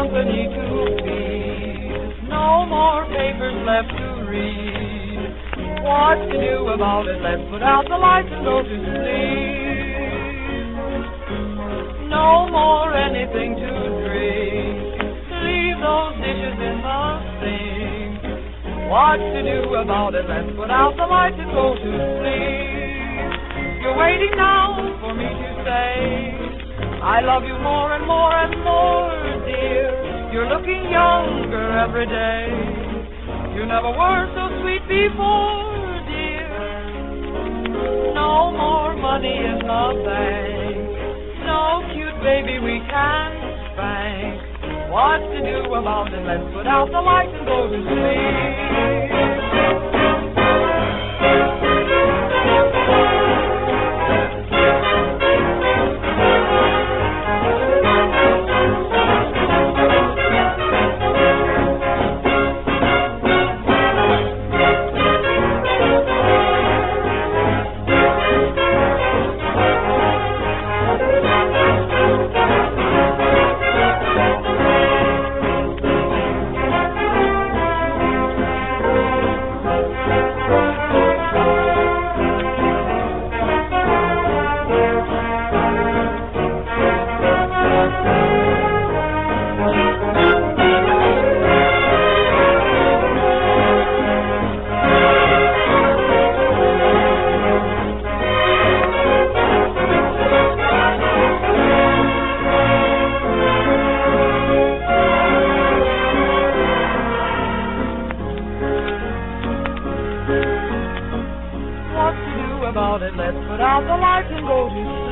company to feed. No more papers left to read. What to do about it? Let's put out the lights and go to sleep. No more anything to drink. Leave those dishes in the sink. What to do about it? Let's put out the lights and go to sleep. You're waiting now for me to say I love you more and more and more, dear. You're looking younger every day. You never were so sweet before, dear. No more money in the bank. No cute baby we can spank. What to do about it? Let's put out the lights and go to sleep. About it, let's put out the lights and go to sleep.